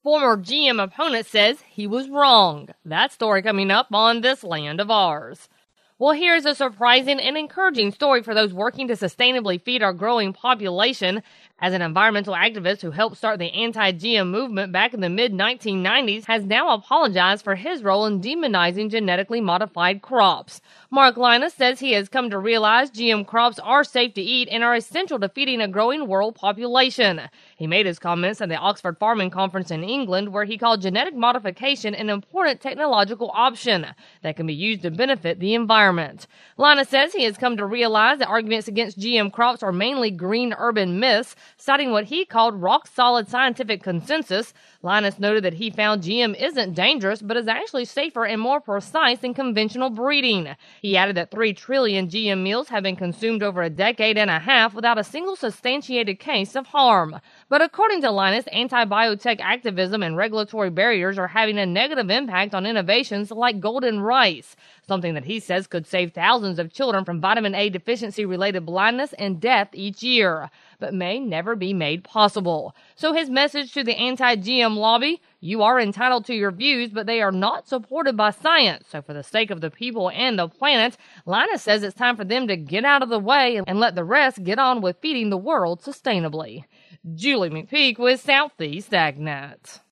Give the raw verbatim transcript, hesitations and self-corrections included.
Former G M opponent says he was wrong. That story coming up on This Land of Ours. Well, here's a surprising and encouraging story for those working to sustainably feed our growing population. As an environmental activist who helped start the anti-G M movement back in the mid nineteen nineties, has now apologized for his role in demonizing genetically modified crops. Mark Linus says he has come to realize G M crops are safe to eat and are essential to feeding a growing world population. He made his comments at the Oxford Farming Conference in England, where he called genetic modification an important technological option that can be used to benefit the environment. Linus says he has come to realize that arguments against G M crops are mainly green urban myths, citing what he called rock-solid scientific consensus. Linus noted that he found G M isn't dangerous, but is actually safer and more precise than conventional breeding. He added that three trillion G M meals have been consumed over a decade and a half without a single substantiated case of harm. But according to Linus, anti-biotech activism and regulatory barriers are having a negative impact on innovations like golden rice, something that he says could save thousands of children from vitamin A deficiency-related blindness and death each year, but may never be made possible. So his message to the anti-G M lobby: you are entitled to your views, but they are not supported by science. So for the sake of the people and the planet, Linus says it's time for them to get out of the way and let the rest get on with feeding the world sustainably. Julie McPeak with Southeast AgNet.